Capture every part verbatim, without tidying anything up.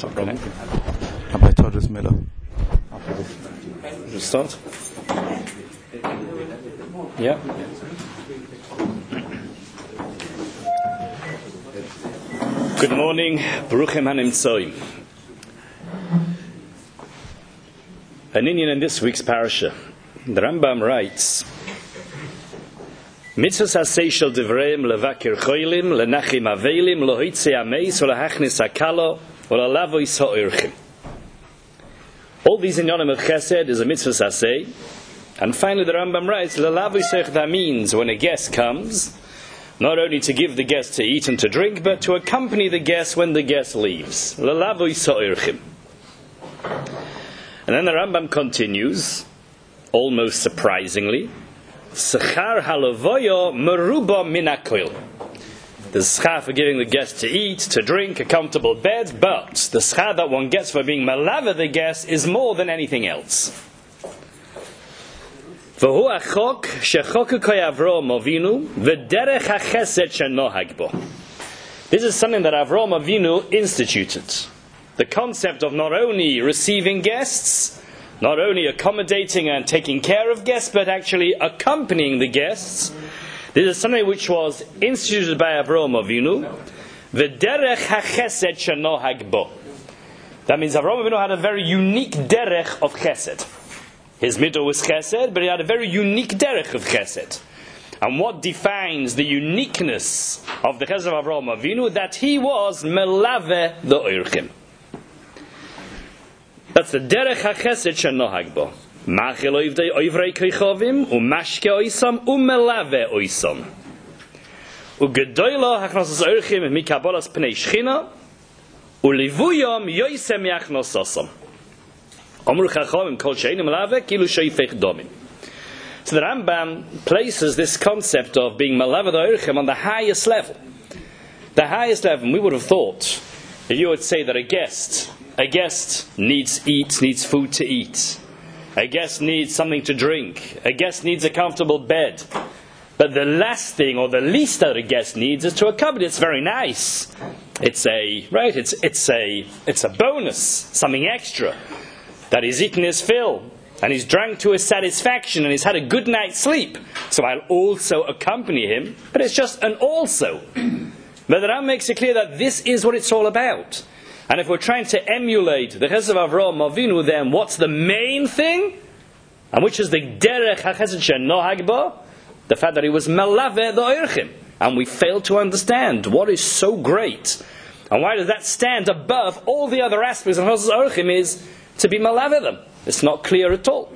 Okay. Rabbi Todris Miller. Just start. Yeah. Good morning, Baruchim Hanimtzoim. An Indian in this week's parasha. The Rambam writes, Mitzvahs hasei shel divreim levakir choilim, lenachim avelim, lohoitze ameis, olahachnis hakalo, olalavois ha'orchim. All these inyanim of chesed is a mitzvahs hasei. And finally the Rambam writes, lelavois ha'orchim, that means when a guest comes, not only to give the guest to eat and to drink, but to accompany the guest when the guest leaves. Lelavois ha'orchim. And then the Rambam continues, almost surprisingly, Sechar halavoyo meruba min hakoil. The schar for giving the guest to eat, to drink, a comfortable bed, but the schar that one gets for being malava the guest is more than anything else. V'hu achok shechokukoy Avraham Avinu v'derech hachesed shenohag bo. This is something that Avraham Avinu instituted. The concept of not only receiving guests, not only accommodating and taking care of guests, but actually accompanying the guests. This is something which was instituted by Avraham Avinu. V'derech hachesed shenohag bo. That means Avraham Avinu had a very unique derech of chesed. His middle was chesed, but he had a very unique derech of chesed. And what defines the uniqueness of the chesed of Avraham Avinu? That he was melave the orchim. That's the derech hachesed shenohag bo. Machil oivrei koichovim umashke oisam umelave oisam. Ugedoylo hachnosas orchim mikabolas pnei shchina ulivuyom yoisem yachnososam. Amru chachamim kol she'einu melave kilu sheifech domim. So the Rambam places this concept of being melave the orchim on the highest level. The highest level. We would have thought if you would say that a guest A guest needs eat, needs food to eat. A guest needs something to drink. A guest needs a comfortable bed. But the last thing, or the least that a guest needs, is to accompany. It's very nice. It's a right. It's it's a it's a bonus, something extra. That he's eaten his fill and he's drank to his satisfaction and he's had a good night's sleep. So I'll also accompany him. But it's just an also. But the Ram makes it clear that this is what it's all about. And if we're trying to emulate the chesed of Avraham Avinu, then what's the main thing? And which is the derech hachesed shenohag bo? The fact that he was melave the orchim. And we fail to understand what is so great. And why does that stand above all the other aspects of chesed orchim is to be melave them. It's not clear at all.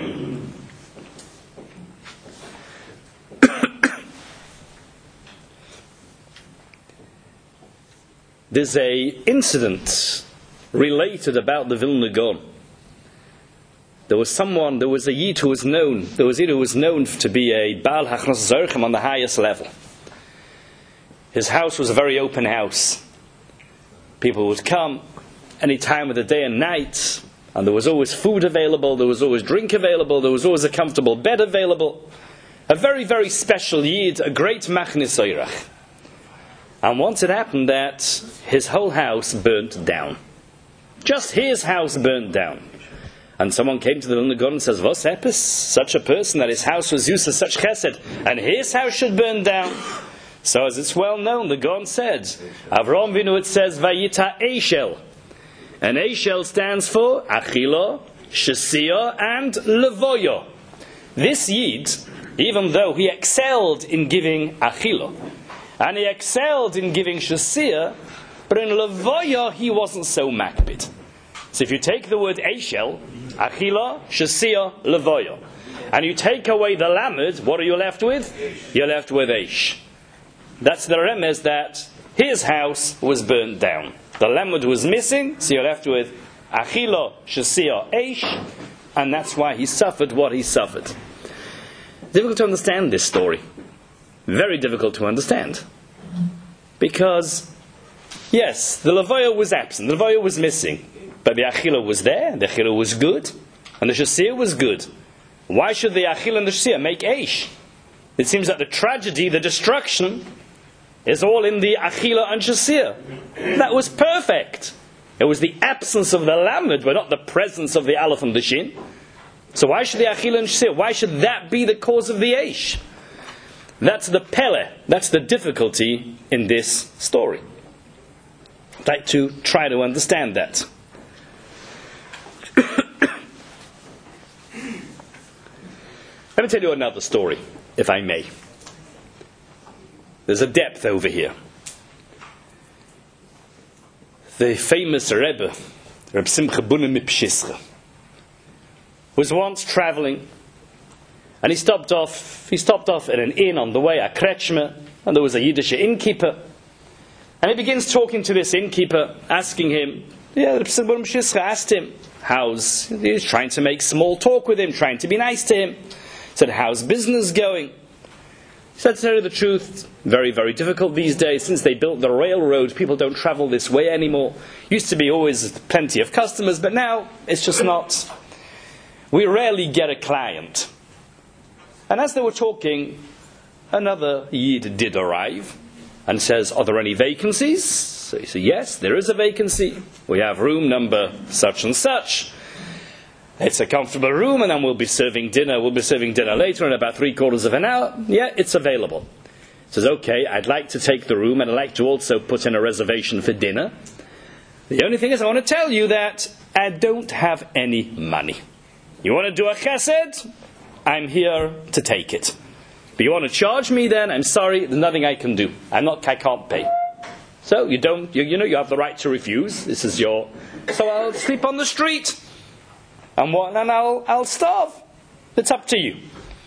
There's a incident related about the Vilna Gaon. There was someone, there was a Yid who was known, there was a Yid who was known to be a Baal Hachnos Zorchem on the highest level. His house was a very open house. People would come any time of the day and night, and there was always food available, there was always drink available, there was always a comfortable bed available. A very, very special Yid, a great Machnis Oirach. And once it happened that his whole house burnt down. Just his house burnt down. And someone came to the Vilna Gaon and says, Vos epis, such a person that his house was used to such chesed, and his house should burn down. So as it's well known, the Gaon said, Avraham Avinu, it says, Vayita Eishel. And Eishel stands for Achilo, Shesiyah, and Levoyo. This Yid, even though he excelled in giving Achilo, and he excelled in giving Shesiyah, but in Levoya he wasn't so makbid. So if you take the word Eishel, Achila, Shesiyah, Levoya, and you take away the Lamed, what are you left with? You're left with Eish. That's the remez that his house was burnt down. The Lamed was missing, so you're left with Achila, Shesiyah, Eish, and that's why he suffered what he suffered. Difficult to understand this story. Very difficult to understand. Because, yes, the Levoya was absent, the Levoya was missing. But the Achila was there, the Achila was good, and the Shesiyah was good. Why should the Achila and the Shesiyah make Eish? It seems that the tragedy, the destruction, is all in the Achila and Shesiyah. That was perfect. It was the absence of the lamed, but not the presence of the aleph and the shin. So why should the achila and shir? Why should that be the cause of the eish? That's the pele. That's the difficulty in this story. I'd like to try to understand that. Let me tell you another story, if I may. There's a depth over here. The famous Rebbe, Reb Simcha Bunim Mipshischa, was once traveling, and he stopped off. He stopped off at an inn on the way, a kretschmer, and there was a Yiddish innkeeper. And he begins talking to this innkeeper, asking him. Yeah, Reb Simcha Bunim Mipshischa asked him, "How's?" He was trying to make small talk with him, trying to be nice to him. He said, "How's business going?" He said, "To tell you the truth, very, very difficult these days. Since they built the railroad, people don't travel this way anymore. Used to be always plenty of customers, but now it's just not. We rarely get a client." And as they were talking, another Yid did arrive and says, "Are there any vacancies?" So he said, "Yes, there is a vacancy. We have room number such and such. It's a comfortable room, and then we'll be serving dinner. We'll be serving dinner later in about three quarters of an hour. Yeah, it's available." He says, "Okay, I'd like to take the room, and I'd like to also put in a reservation for dinner. The only thing is, I want to tell you that I don't have any money. You want to do a chesed? I'm here to take it. But you want to charge me then? I'm sorry, there's nothing I can do. I'm not, I can't pay. So you don't, you, you know, you have the right to refuse. This is your, so I'll sleep on the street. And what? And I'll, I'll starve. It's up to you."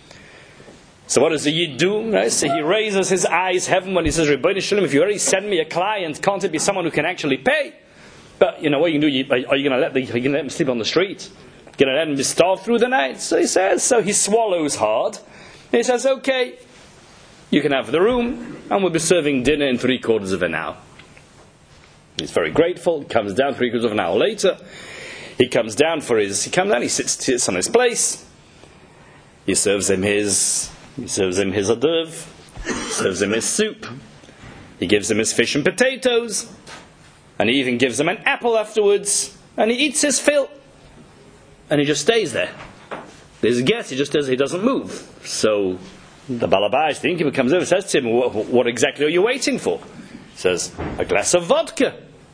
So what does the Yid do? Right? So he raises his eyes heaven when he says, "Rebbeinu Shalom, if you already send me a client, can't it be someone who can actually pay? But you know what you can do? You, are you going to let the, are you going to let him sleep on the street? Going to let him starve through the night?" So he says. So he swallows hard. And he says, "Okay, you can have the room, and we'll be serving dinner in three quarters of an hour." He's very grateful. He comes down three quarters of an hour later. He comes down for his. He comes down. He sits, sits on his place. He serves him his. He serves him his adov. Serves him his soup. He gives him his fish and potatoes, and he even gives him an apple afterwards. And he eats his fill, and he just stays there. There's a guest. He just does. He doesn't move. So the balabais, the innkeeper, comes over and says to him, "What, what exactly are you waiting for?" He says, "A glass of vodka."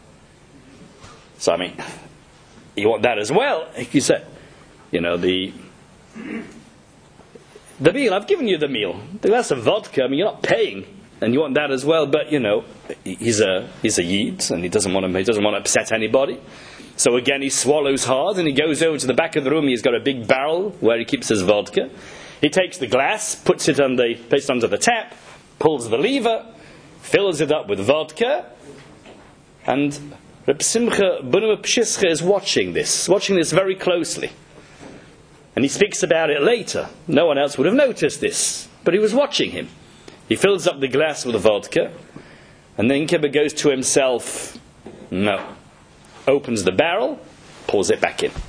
So I mean, you want that as well? You say, you know, the the meal, I've given you the meal. The glass of vodka, I mean, you're not paying, and you want that as well, but you know, he's a he's a Yid, and he doesn't want to he doesn't want to upset anybody. So again, he swallows hard, and he goes over to the back of the room. He's got a big barrel where he keeps his vodka. He takes the glass, puts it on the puts it onto the tap, pulls the lever, fills it up with vodka, and Reb Simcha Bunim Mipshischa is watching this, watching this very closely. And he speaks about it later. No one else would have noticed this, but he was watching him. He fills up the glass with the vodka, and then Kibbutz goes to himself, no. Opens the barrel, pulls it back in.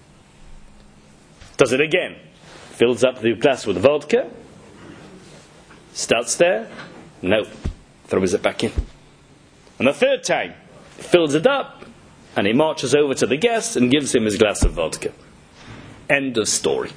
Does it again. Fills up the glass with vodka, starts there, no. Throws it back in. And the third time, fills it up, and he marches over to the guest and gives him his glass of vodka. End of story.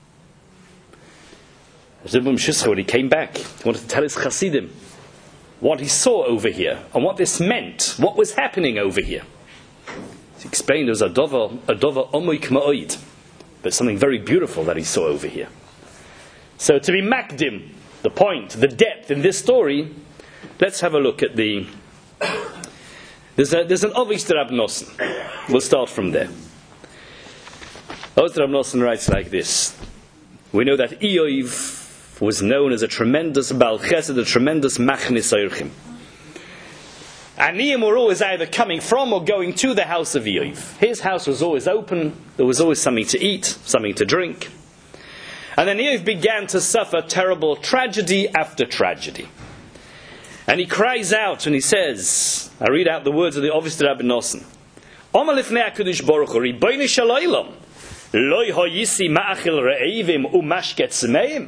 When he came back, he wanted to tell his Hasidim what he saw over here and what this meant, what was happening over here. He explained there was a dova, a dova omoik ma'oid, but something very beautiful that he saw over here. So to be makdim, the point, the depth in this story, let's have a look at the. There's, a, there's an Ovis Rab Nosson. We'll start from there. Ovis Rab Nosson writes like this. We know that Iyov was known as a tremendous Baal Chesed, a tremendous Machnis Eirchim. Aniyim were always either coming from or going to the house of Iyov. His house was always open. There was always something to eat, something to drink. And then Iyov began to suffer terrible tragedy after tragedy. And he cries out and he says, I read out the words of the Ovis Rab Nosson. Omer lifnei HaKadosh Baruch Hu, Ribono shel Olam, lo hayisi ma'achil re'evim u'mashket tzmeim.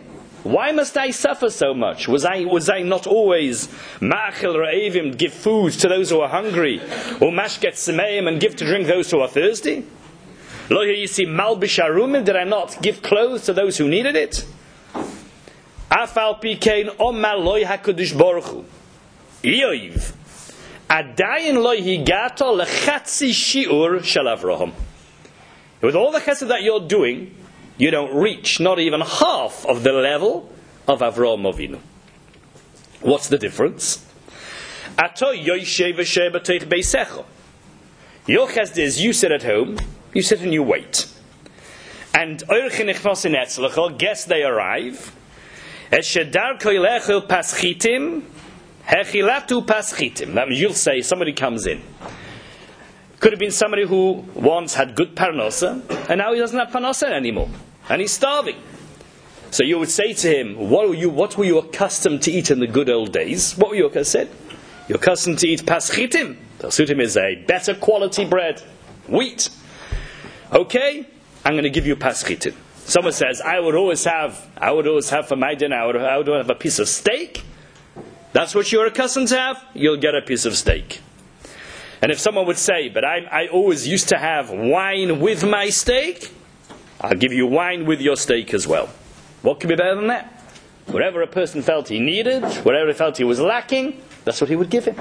Why must I suffer so much? Was I was I not always ma'achil ra'evim, give food to those who are hungry, or mashket semeim, and give to drink those who are thirsty? Lo yisi malbish arumim, did I not give clothes to those who needed it? Afal pikein omar loy hakodesh baruch hu Yoiv adayin loy higato lechatzi shiur shel Avraham. With all the chesed that you're doing, you don't reach not even half of the level of Avraham Avinu. What's the difference? Ato yoyshev v'sheh b'teich beisecho. Your chesed is you sit at home, you sit and you wait. And oirchin ichnosin etzlecho, guess they arrive. Eshedar koilechel paschitim, hechilatu paschitim. That means you'll say somebody comes in. Could have been somebody who once had good parnosa, and now he doesn't have parnosa anymore, and he's starving. So you would say to him, what were you, what were you accustomed to eat in the good old days? What were you accustomed? You're accustomed to eat paschitim. Paschitim is a better quality bread, wheat. Okay, I'm going to give you paschitim. Someone says, I would always have, I would always have for my dinner, I would, I would have a piece of steak. That's what you're accustomed to have, you'll get a piece of steak. And if someone would say, but I, I always used to have wine with my steak, I'll give you wine with your steak as well. What could be better than that? Whatever a person felt he needed, whatever he felt he was lacking, that's what he would give him.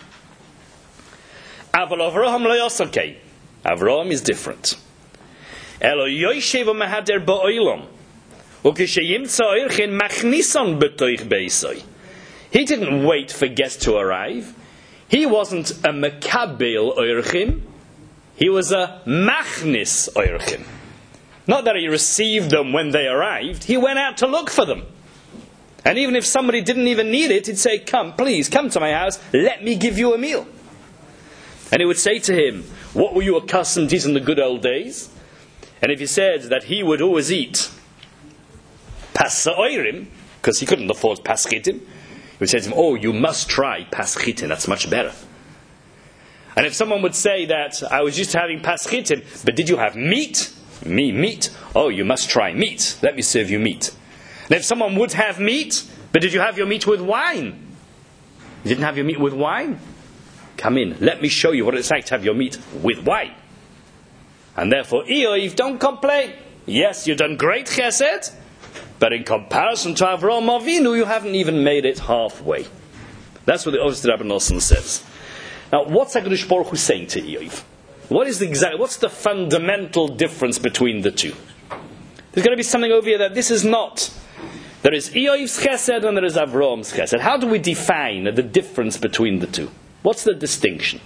Aval Avraham lo yosakei. Avraham is different. Elo yoyshev u'mehader ba'olam, u'kisheyimtza oirchin machnisan b'toich beisai. He didn't wait for guests to arrive. He wasn't a mekabel oirchim. He was a machnis oirchim. Not that he received them when they arrived. He went out to look for them. And even if somebody didn't even need it, he'd say, come, please, come to my house. Let me give you a meal. And he would say to him, what were you accustomed to eat in the good old days? And if he said that he would always eat pasa oirim, because he couldn't afford paschitim, he would say to him, oh, you must try paschitim, that's much better. And if someone would say that, I was used to having paschitim, but did you have meat? Me, meat? Oh, you must try meat. Let me serve you meat. And if someone would have meat, but did you have your meat with wine? You didn't have your meat with wine? Come in, let me show you what it's like to have your meat with wine. And therefore, Eoiv, don't complain. Yes, you've done great chesed, but in comparison to Avraham Avinu, you haven't even made it halfway. That's what the Oved Rabbi Nosson says. Now, what's HaKadosh Baruch Hu saying to Eoiv? What is the exact? What's the fundamental difference between the two? There's going to be something over here that this is not. There is Eoiv's chesed and there is Avraham's chesed. How do we define the difference between the two? What's the distinction?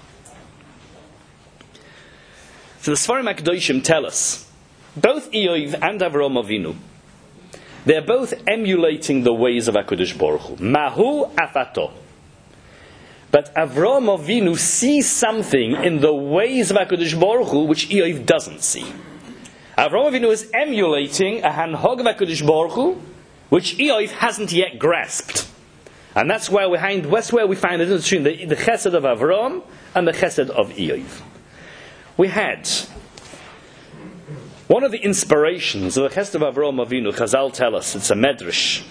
So the Sfarim HaKadoshim tell us, both Eoiv and Avraham Avinu, they're both emulating the ways of HaKadosh Baruch Hu. Mahu afato. But Avraham Avinu sees something in the ways of HaKadosh Baruch Hu which Eoiv doesn't see. Avraham Avinu is emulating a hanhog of HaKadosh Baruch Hu which Eoiv hasn't yet grasped. And that's where we find, that's where we find the difference between the, the chesed of Avraham and the chesed of Eoiv. We had one of the inspirations of the chesed of Avraham Avinu, Chazal tell us, it's a medrash.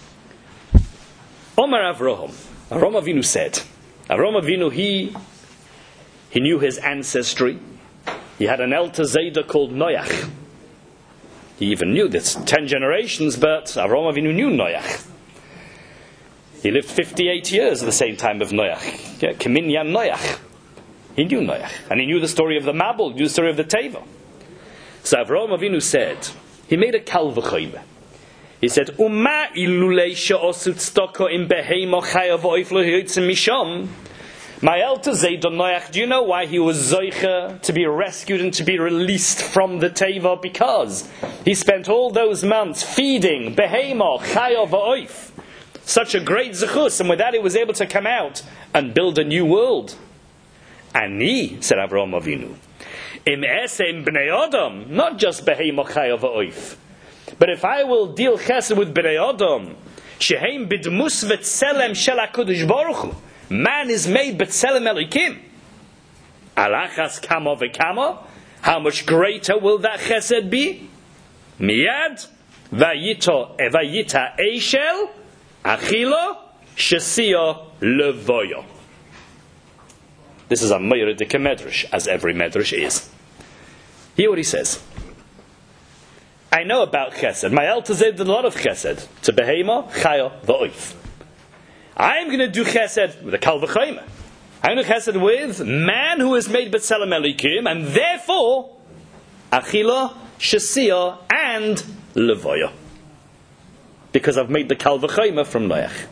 Omar Avraham, Avraham Avinu said, Avraham Avinu, he, he knew his ancestry. He had an elder Zayda called Noach. He even knew this, ten generations, but Avraham Avinu knew Noach. He lived fifty-eight years at the same time of Noach. Keminyan Noach. He knew Noach. And he knew the story of the Mabul, he knew the story of the Teva. So Avraham Avinu said, he made a kal v'choyme. He said, Uma ilulei she'osu tzedakah im beheimo chayav oiflo hiotzim misham. My elder Zayda Noach, do you know why he was zoicha to be rescued and to be released from the Teva? Because he spent all those months feeding beheimo chayav oif. Such a great zechus, and with that he was able to come out and build a new world. Ani, said Avraham Avinu, im esem bnei adam, not just beheimo chayav oif. But if I will deal chesed with bnei adam, sheheim bidmus v'tzelem shel HaKadosh Baruch Hu, man is made b'tzelem Elokim. Alachas kama v'kama, how much greater will that chesed be? Miyad, Vayito vayita eishel achilo shesio levoyo. This is a Meirdik Medrash, as every Medrash is. Hear what he says. I know about Chesed. My Altazed did a lot of Chesed. To Behema, Chaya, V'oif. I'm going to do Chesed with a Kal V'chayma. I'm going to do Chesed with man who is made B'Tselem Elikim, and therefore, Achila, Shesia, and Levoya. Because I've made the Kal V'chayma from Noach.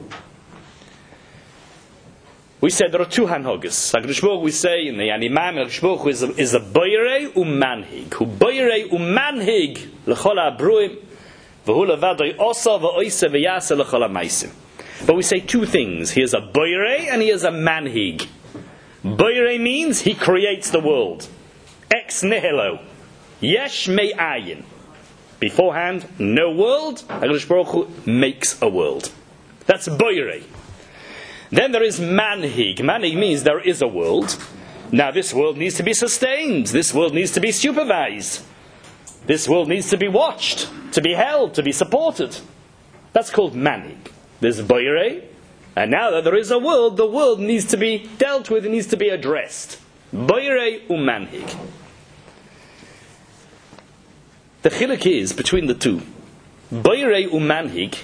We said there are two hanhogas. HaKadosh Baruch Hu, we say in the Animam, HaKadosh Baruch Hu is a, is a boirei umanhig. Hu boirei umanhig l'chol ha'abruim v'hu levadoi osa v'oise v'yase l'chol ha'maisim. But we say two things. He is a boirei and he is a manhig. Boirei means he creates the world. Ex nihilo. Yesh me'ayin. Beforehand, no world. HaKadosh Baruch Hu makes a world. That's boirei. Then there is manhig. Manhig means there is a world. Now this world needs to be sustained. This world needs to be supervised. This world needs to be watched, to be held, to be supported. That's called manhig. There's boirei. And now that there is a world, the world needs to be dealt with, it needs to be addressed. Boirei umanhig. The chiluk is between the two. Boirei umanhig.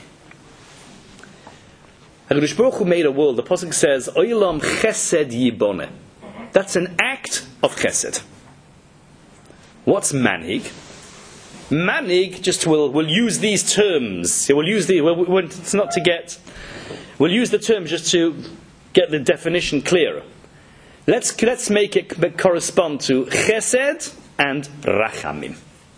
HaKadosh Baruch Hu made a world. The pasuk says, "Olam chesed yibone." That's an act of chesed. What's manhig? Manhig, just we'll we'll use these terms. We'll use the. We'll, we'll, it's not to get. We'll use the terms just to get the definition clearer. Let's let's make it correspond to chesed and rachamim.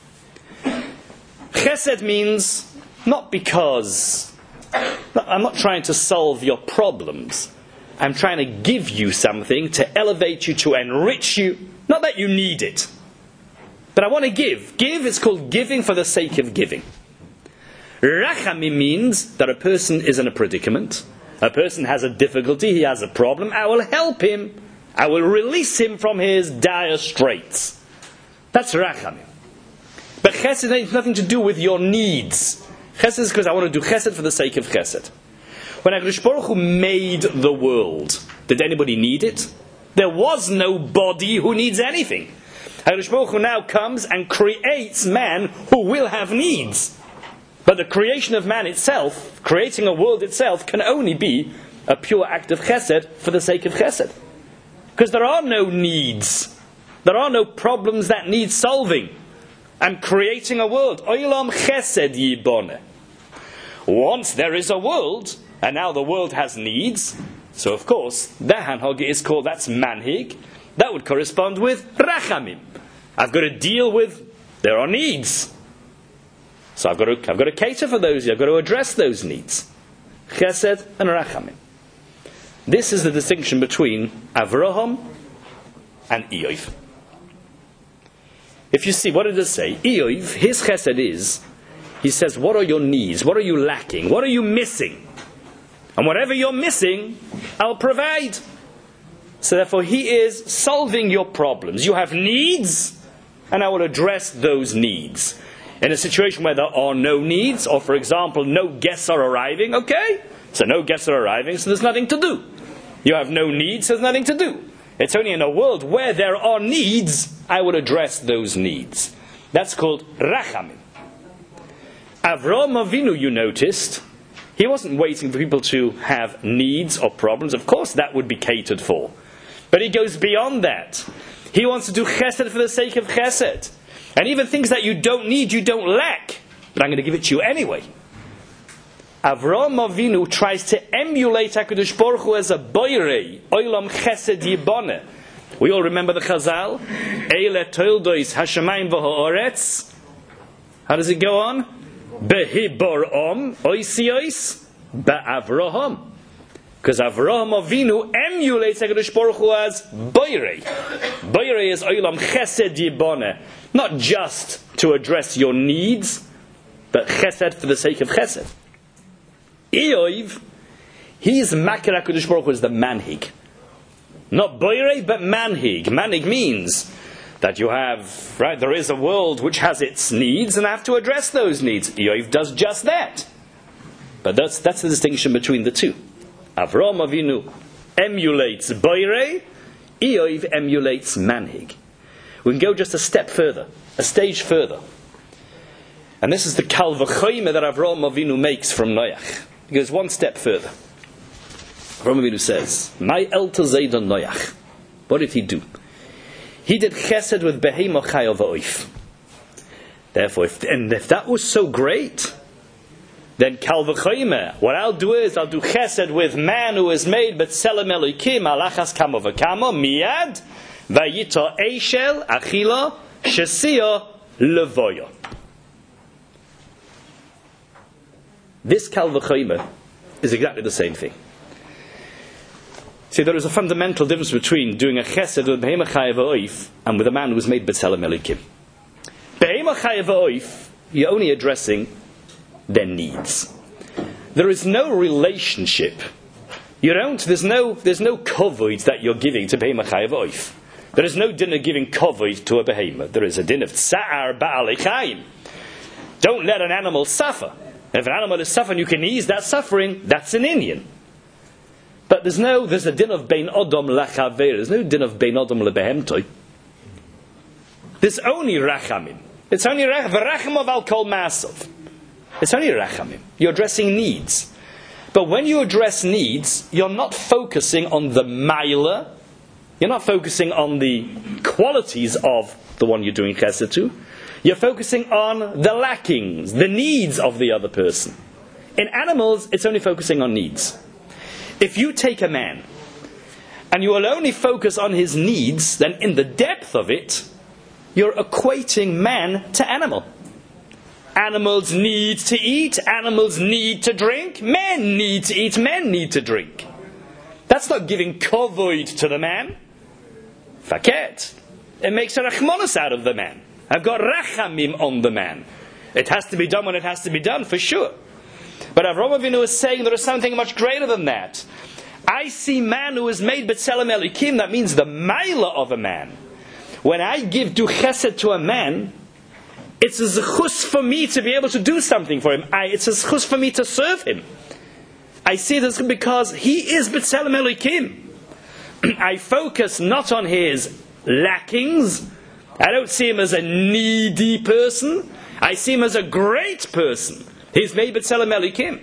Chesed means not because. I'm not trying to solve your problems. I'm trying to give you something to elevate you, to enrich you. Not that you need it. But I want to give. Give is called giving for the sake of giving. Rachamim means that a person is in a predicament. A person has a difficulty. He has a problem. I will help him. I will release him from his dire straits. That's rachamim. But chesed has nothing to do with your needs. Chesed is because I want to do chesed for the sake of chesed. When HaKadosh Baruch Hu made the world, did anybody need it? There was nobody who needs anything. HaKadosh Baruch Hu now comes and creates man who will have needs. But the creation of man itself, creating a world itself, can only be a pure act of chesed for the sake of chesed. Because there are no needs. There are no problems that need solving. I'm creating a world. Olam chesed yibone. Once there is a world, and now the world has needs, so of course, the hanhog is called, that's manhig. That would correspond with rachamim. I've got to deal with, there are needs. So I've got to, I've got to cater for those, I've got to address those needs. Chesed and rachamim. This is the distinction between Avraham and Eov. If you see, what did it say? Eov, his chesed is, he says, what are your needs? What are you lacking? What are you missing? And whatever you're missing, I'll provide. So therefore, he is solving your problems. You have needs, and I will address those needs. In a situation where there are no needs, or for example, no guests are arriving, okay? So no guests are arriving, so there's nothing to do. You have no needs, so there's nothing to do. It's only in a world where there are needs, I will address those needs. That's called rachamim. Avraham Avinu, you noticed, he wasn't waiting for people to have needs or problems. Of course, that would be catered for. But he goes beyond that. He wants to do chesed for the sake of chesed. And even things that you don't need, you don't lack. But I'm going to give it to you anyway. Avraham Avinu tries to emulate HaKadosh Baruch Hu as a boirei, olam chesed yibone. We all remember the Chazal. Eile toildois hashamayim v'ha'oretz. How does it go on? Behibor om oisiois ba'avraham. Because Avraham Avinu emulates HaKadosh Baruch Hu as boirei. Boirei is olam chesed yibone. Not just to address your needs, but chesed for the sake of chesed. Eov, he's makir HaKadosh Baruch Hu as the manhig. Not boirei, but manhig. Manhig means That you have, right, there is a world which has its needs, and I have to address those needs. Eov does just that. But that's, that's the distinction between the two. Avraham Avinu emulates Boirei, Eov emulates Manhig. We can go just a step further, a stage further. And this is the Kal V'chomer that Avraham Avinu makes from Noach. He goes one step further. Avraham Avinu says, "My elter Zaydan Noach." What did he do? He did chesed with Behemah Chaya V'oif. Therefore, if, and if that was so great, then Kal V'chomer, what I'll do is I'll do chesed with man who is made B'tselem Elokim Alachas Kamo V'Kamo Miyad Vayita Eishel Achila Shesia Levoya. This Kal V'chomer is exactly the same thing. See, there is a fundamental difference between doing a chesed with Behemah Chaya V'oif and with a man who was made B'tselem Elokim. Behemah Chaya V'oif, you're only addressing their needs. There is no relationship. You don't. There's no. There's no kovod that you're giving to Behemah Chaya V'oif. There is no din of giving kovod to a behemah. There is a din of tsa'ar ba'alei chayim. Don't let an animal suffer. If an animal is suffering, you can ease that suffering. That's an Indian. But there's no. There's a din of bein odom lachaver. There's no din of bein odom lebehemtoi. There's only rachamim. It's only rachamim of al kol masov. It's only rachamim. You're addressing needs. But when you address needs, you're not focusing on the maila. You're not focusing on the qualities of the one you're doing chesed to. You're focusing on the lackings, the needs of the other person. In animals, it's only focusing on needs. If you take a man, and you will only focus on his needs, then in the depth of it, you're equating man to animal. Animals need to eat, animals need to drink, men need to eat, men need to drink. That's not giving kovod to the man. Faket. It makes a rachmanos out of the man. I've got rachamim on the man. It has to be done when it has to be done, for sure. But Avraham Avinu is saying there is something much greater than that. I see man who is made b'tselem Elokim, that means the maila of a man. When I give du chesed to a man, it's a zechus for me to be able to do something for him. I, it's a zechus for me to serve him. I see this because he is b'tselem Elokim. I focus not on his lackings. I don't see him as a needy person. I see him as a great person. He's made b'tselem Elokim.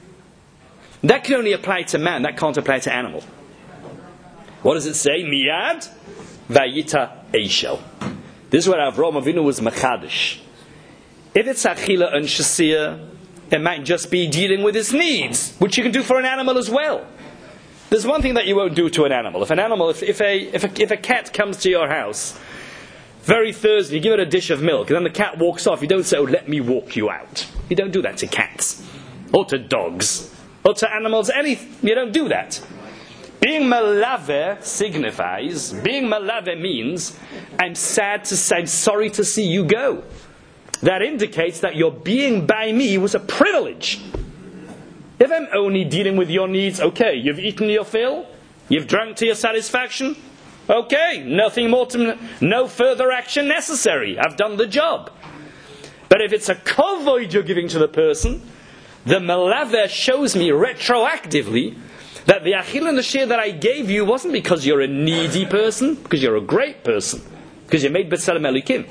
That can only apply to man. That can't apply to animal. What does it say? Miyad vayita eishel. This is where Avraham Avinu was machadish. If it's achila and shasiyah, it might just be dealing with his needs, which you can do for an animal as well. There's one thing that you won't do to an animal. If an animal, if, if a if a if a cat comes to your house, very thirsty, you give it a dish of milk, and then the cat walks off, you don't say, "Oh, let me walk you out." You don't do that to cats, or to dogs, or to animals. Any you don't do that. Being malave signifies, being malave means, I'm sad to say, I'm sorry to see you go. That indicates that your being by me was a privilege. If I'm only dealing with your needs, okay, you've eaten your fill, you've drunk to your satisfaction, okay, nothing more to, no further action necessary. I've done the job. But if it's a kovod you're giving to the person, the malave shows me retroactively that the achil and the shir that I gave you wasn't because you're a needy person, because you're a great person, because you're made b'tselem Elokim.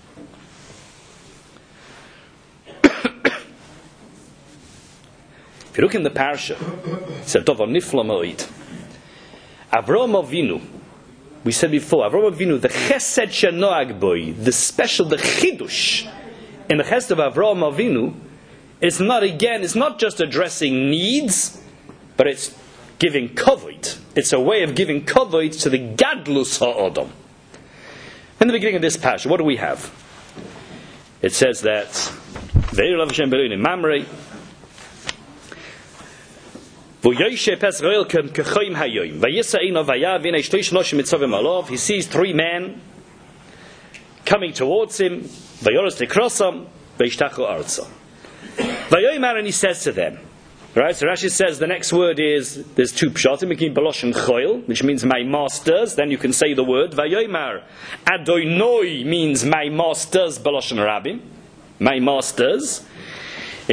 If you look in the parasha, it's a davar nifla moed. Avraham Avinu, we said before, Avraham Avinu, the chesed shenoag boy, the special, the chidush in the chesed of Avraham Avinu, is not again, it's not just addressing needs, but it's giving kovod. It's a way of giving kovod to the gadlus ha'odom. In the beginning of this parasha, what do we have? It says that Ve'ir Lav Hashem Bereinu Mamrei he sees three men coming towards him. And he says to them, Right, so Rashi says the next word is, there's two pshatim, Baloshen Choil, which means my masters. Then you can say the word Vayoymar. Adonoi means my masters, Baloshen Rabim, my masters. He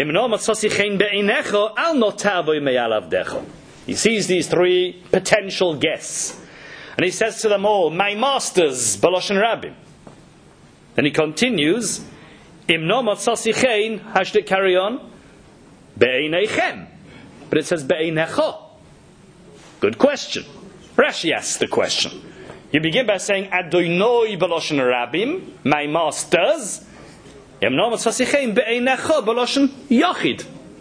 sees these three potential guests, and he says to them all, my masters, Baloshen Rabim. Then he continues, how should it carry on? Be'einechem. But it says be'einecho. Good question. Rashi asks the question. You begin by saying Adonoi Baloshen Rabim, my masters. Be'einecho Baloshen Yochid.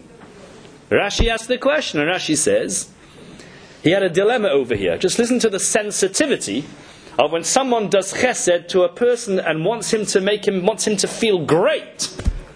Rashi asks the question, and Rashi says he had a dilemma over here. Just listen to the sensitivity of when someone does chesed to a person and wants him to make him wants him to feel great.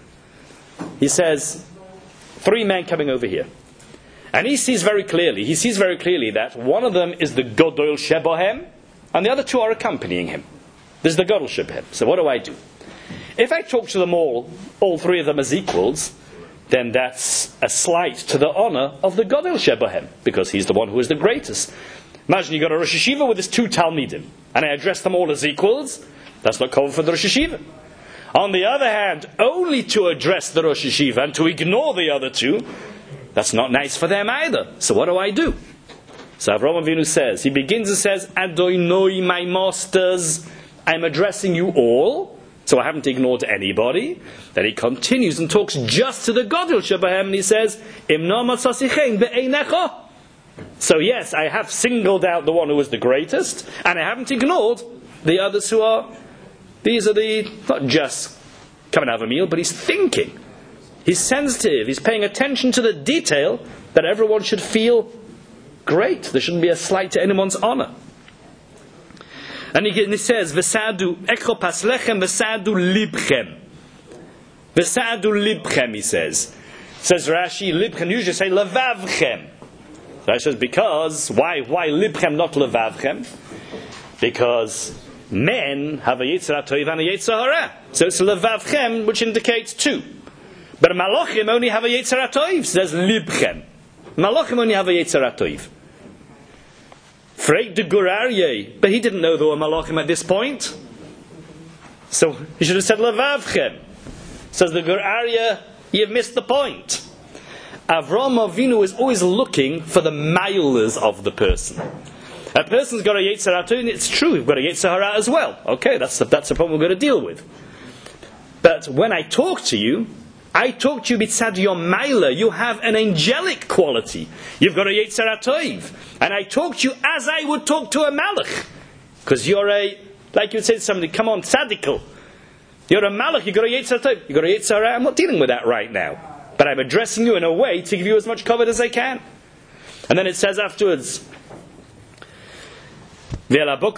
He says, three men coming over here. And he sees very clearly, he sees very clearly that one of them is the Godol Shebohem, and the other two are accompanying him. There's the Godol Shebohem. So what do I do? If I talk to them all, all three of them as equals, then that's a slight to the honor of the Godol Shebohem, because he's the one who is the greatest. Imagine you got a Rosh Hashiva with his two Talmidim, and I address them all as equals. That's not covered for the Rosh Hashiva. On the other hand, only to address the Rosh Hashiva and to ignore the other two, that's not nice for them either. So what do I do? So Avraham Avinu says, he begins and says, Adonoi, my masters, I'm addressing you all, so I haven't ignored anybody. Then he continues and talks just to the Godel Shebahem, and he says, Imno matzasichein be'einecho. So yes, I have singled out the one who is the greatest, and I haven't ignored the others who are, these are the, not just come and have a meal, but he's thinking. He's sensitive. He's paying attention to the detail that everyone should feel great. There shouldn't be a slight to anyone's honor. And he, and he says, V'sadu ekho paslechem v'sadu libchem. V'sadu libchem, he says. Says Rashi, libchem, usually say levavchem. Rashi says, because, why, why libchem, not levavchem? Because men have a Yetzer HaTov and a Yetzer Hara. So it's levavchem, which indicates two. But Malachim only have a Yetzer HaTov, says libchem. Malachim only have a Yetzer HaTov. Freit de Gur Aryeh, but he didn't know there were Malachim at this point. So he should have said levavchem. Says the Gur Aryeh, you've missed the point. Avraham Avinu is always looking for the miles of the person. A person's got a Yetzer HaTov, and it's true, we've got a Yetzer Hara as well. Okay, that's the, that's the problem we're going to deal with. But when I talk to you, I talk to you b'tzad your maila. You have an angelic quality. You've got a Yetzer HaTov. And I talk to you as I would talk to a malach. Because you're a, like you would say to somebody, come on, tzadikal. You're a malach, you've got a Yetzer HaTov. You've got a Yetzer Hara. I'm not dealing with that right now. But I'm addressing you in a way to give you as much cover as I can. And then it says afterwards, and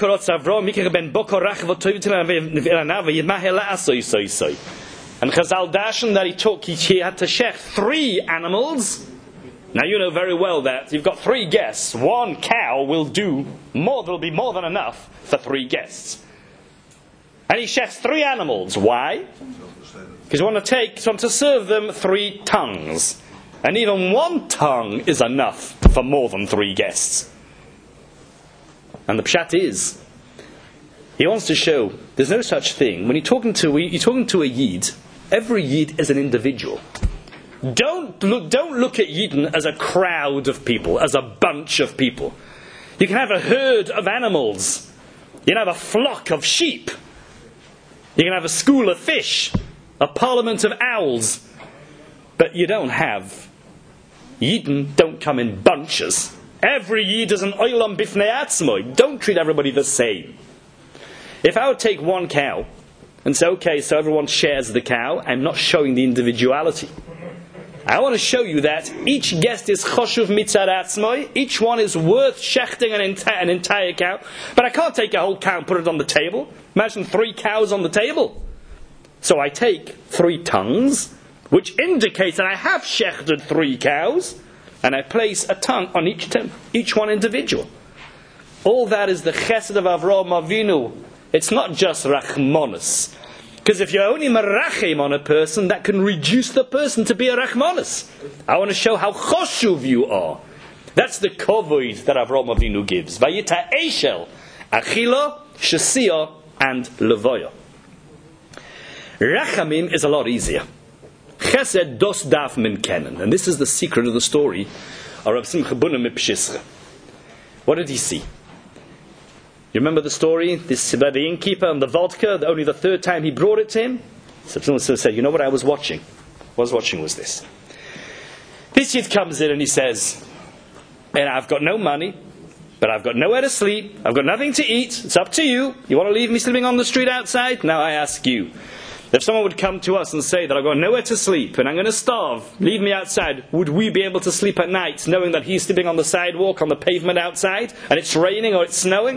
Chazal dashen that he took, he had to shech three animals. Now you know very well that you've got three guests. One cow will do more, there'll be more than enough for three guests. And he shechs three animals. Why? Because you want to take, so to serve them three tongues. And even one tongue is enough for more than three guests. And the pshat is, he wants to show there's no such thing. When you're talking to you're talking to a yid, every yid is an individual. Don't look, don't look at Yidden as a crowd of people, as a bunch of people. You can have a herd of animals. You can have a flock of sheep. You can have a school of fish, a parliament of owls. But you don't have, Yidden don't come in bunches. Every Yid is an oilam bifnei atzmoi. Don't treat everybody the same. If I would take one cow and say, okay, so everyone shares the cow, I'm not showing the individuality. I want to show you that each guest is choshuv mitzad atzmoi. Each one is worth shechting an, enti- an entire cow. But I can't take a whole cow and put it on the table. Imagine three cows on the table. So I take three tongues, which indicates that I have shechted three cows, and I place a tongue on each tongue, each one individual. All that is the chesed of Avraham Avinu. It's not just rachmanis. Because if you're only merachim on a person, that can reduce the person to be a rachmanis. I want to show how choshuv you are. That's the kovod that Avraham Avinu gives. Vayita eshel, achila, shesiyah, and levoya. Rachamim is a lot easier. Chesed dos daf min kenen. And this is the secret of the story of Rav Simcha Bunim Mipshischa. What did he see? You remember the story? This about the innkeeper and the vodka, the, only the third time he brought it to him? So someone said, you know what I was watching? What I was watching was this. This youth comes in and he says, and I've got no money, but I've got nowhere to sleep, I've got nothing to eat, it's up to you. You want to leave me sleeping on the street outside? Now I ask you, if someone would come to us and say that I've got nowhere to sleep and I'm going to starve, leave me outside, would we be able to sleep at night knowing that he's sleeping on the sidewalk, on the pavement outside, and it's raining or it's snowing?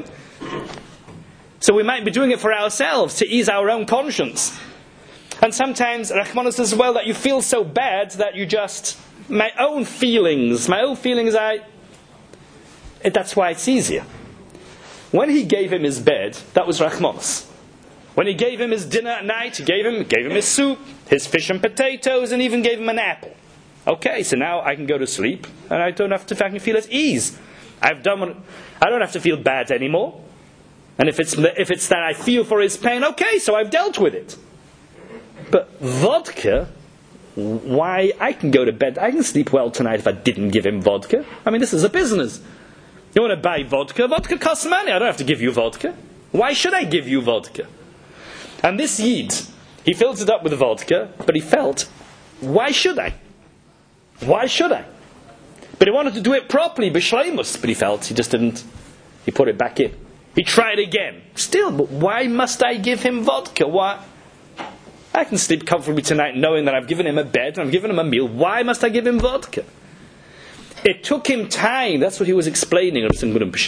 So we might be doing it for ourselves, to ease our own conscience. And sometimes, Rachmanis as well, that you feel so bad that you just, my own feelings, my own feelings, I, it, that's why it's easier. When he gave him his bed, that was Rachmanis. When he gave him his dinner at night, he gave him, gave him his soup, his fish and potatoes, and even gave him an apple. Okay, so now I can go to sleep, and I don't have to, I can feel at ease. I've done what, I don't have to feel bad anymore. And if it's if it's that I feel for his pain, okay, so I've dealt with it. But vodka, why, I can go to bed, I can sleep well tonight if I didn't give him vodka. I mean, this is a business. You want to buy vodka? Vodka costs money. I don't have to give you vodka. Why should I give you vodka? And this Yid, he fills it up with vodka, but he felt, why should I? Why should I? But he wanted to do it properly, b'shleimus, but he felt he just didn't, he put it back in. He tried again. Still, but why must I give him vodka? Why? I can sleep comfortably tonight knowing that I've given him a bed and I've given him a meal. Why must I give him vodka? It took him time, that's what he was explaining. It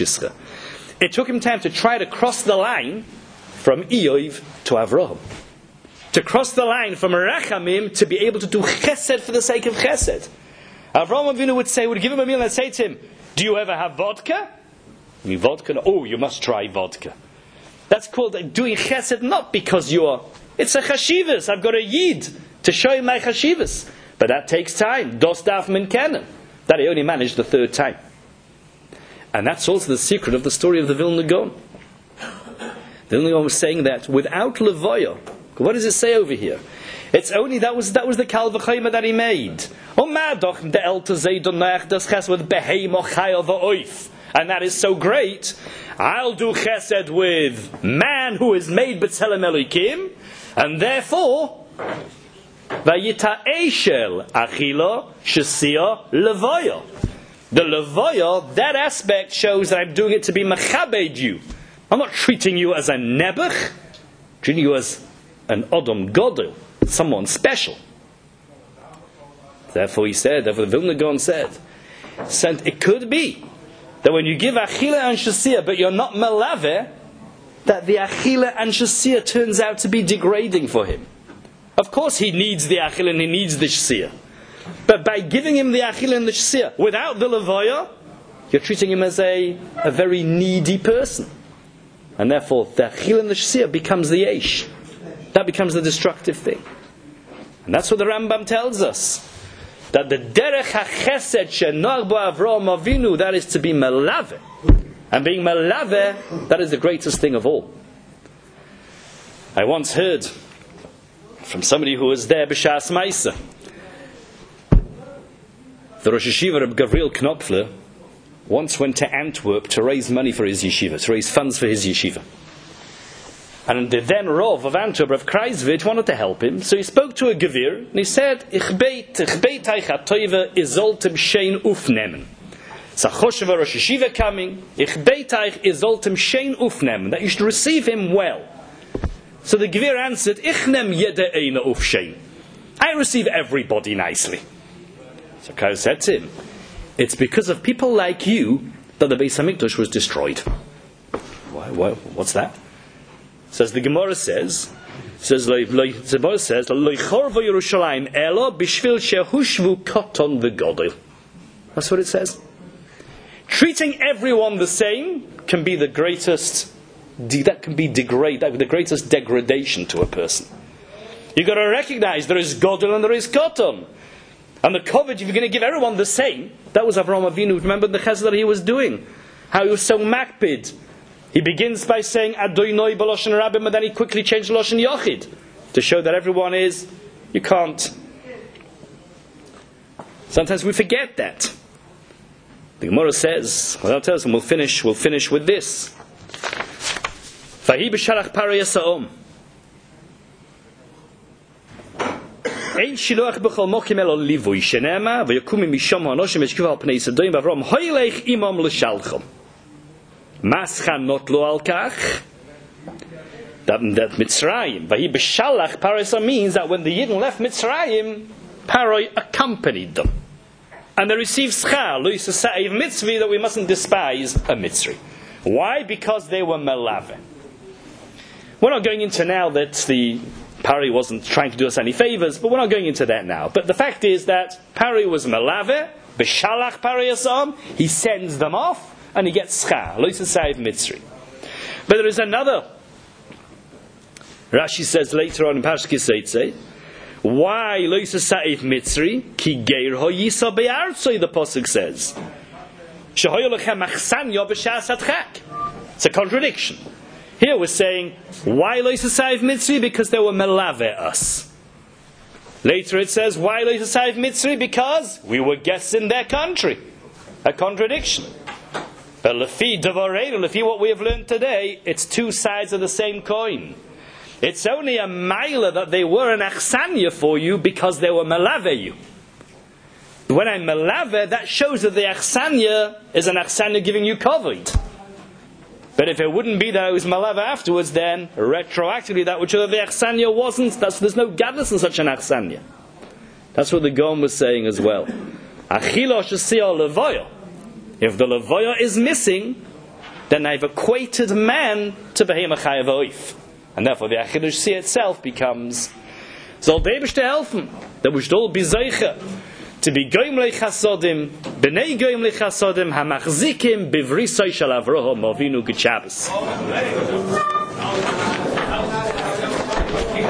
took him time to try to cross the line from Eov to Avraham. To cross the line from Rachamim to be able to do chesed for the sake of chesed. Avraham Avinu would say, would give him a meal and say to him, do you ever have vodka? I mean, vodka? Oh, you must try vodka. That's called doing chesed, not because you're, it's a chashivas. I've got a yid to show you my chashivas. But that takes time. Dos daf min kenen. That he only managed the third time. And that's also the secret of the story of the Vilna Gaon. The Vilna Gaon was saying that without levoya, what does it say over here? It's only, that was that was the kal v'chayma that he made. And that is so great. I'll do chesed with man who is made b'tzelem Elokim, and therefore, vayita eshel achila shesiyah levoya. The levoya, that aspect shows that I'm doing it to be mechabed you. I'm not treating you as a nebuch, I'm treating you as an odom godel, someone special. Therefore he said, therefore the Vilna Gaon said, said, it could be that when you give achila and shasiyah, but you're not melave, that the achila and shasiyah turns out to be degrading for him. Of course he needs the achila and he needs the shasiyah. But by giving him the achila and the shasiyah, without the levoya, you're treating him as a, a very needy person. And therefore the achila and the shasiyah becomes the eish. That becomes the destructive thing. And that's what the Rambam tells us. That the derech ha-chesed she'nog bo Avraham Avinu, that is to be melave. And being melave, that is the greatest thing of all. I once heard from somebody who was there b'shas Maisa. The Rosh Yeshiva Reb Gavriel Knopfler once went to Antwerp to raise money for his yeshiva, to raise funds for his yeshiva. And the then Rav of Antwerp, Rav Kreisvich, wanted to help him, so he spoke to a Gevir, and he said, Ich beit, ich beit eich ha-toive, ihr solltem shein aufnehmen. So Choshev Rosh Yeshiva coming, ich beit eich, ihr solltem shein aufnehmen, that you should receive him well. So the Gevir answered, Ich nehm jede eine auf shein. I receive everybody nicely. So Kreis said to him, it's because of people like you that the Beis HaMikdash was destroyed. Why, why, what's that? Says the Gemara says, says the Gemara says, "Loichor v'Yerushalayim elo b'shvil shehushvu koton v'godel." That's what it says. Treating everyone the same can be the greatest. That can be degrade. That be the greatest degradation to a person. You've got to recognize there is Godel and there is Koton. And the covet, if you're going to give everyone the same, that was Avraham Avinu. Remember the chesed that he was doing? How he was so makpid. He begins by saying Adonai b'loshen Rabbim, and then he quickly changed Loshen Yochid to show that everyone is, you can't. Sometimes we forget that. The Gemara says, well, I'll tell us, and we'll finish, we'll finish with this. Vahi b'shalach parei yasa'om. Ein shiluach b'chol mokim elo livui shenema v'yakum misham ha'anoshim v'yishkiv al pnei Sodom v'Avram hoylech imam l'shalchom. Maschan not lo al kach. That, that Mitzrayim, Vahi b'shalach parei means that when the Yidden left Mitzrayim, Paroi accompanied them. And they received schar, lo yisasa'ev mitzvi, that we mustn't despise a mitzri. Why? Because they were melave. We're not going into now that the Pari wasn't trying to do us any favors, but we're not going into that now. But the fact is that Pari was melave, b'shalach Pari yasam, he sends them off, and he gets schar, lo yisasa'ev mitzri. But there is another. Rashi says later on in Parshas Kiseitzei, why lo yisasa'ev mitzri? Ki geir ho yisa be'artzoi, the pasuk says. Shehoyo lechem achsanya b'shas hatchak. It's a contradiction. Here we're saying, why lo yisasa'ev mitzri? Because they were melave us. Later it says, why lo yisasa'ev mitzri? Because we were guests in their country. A contradiction. But lefi devareinu, lefi what we have learned today, it's two sides of the same coin. It's only a maila that they were an achsanya for you because they were melave you. When I'm melave, that shows that the achsanya is an achsanya giving you kavod. But if it wouldn't be that it was melave afterwards, then retroactively that would show that the achsanya wasn't. That's, there's no gadlus in such an achsanya. That's what the Gaon was saying as well. Achilo shesiyah levoya. If the levoya is missing, then I've equated man to behema chayav oif. And therefore the Achidush See itself becomes Zol Debish to helfen. That we should all be Zeicha to be Goyim Lechasodim, B'nei Goyim Lechasodim, Hamachzikim Bivrisoi Shal Avraham Avinu Good Shabbos.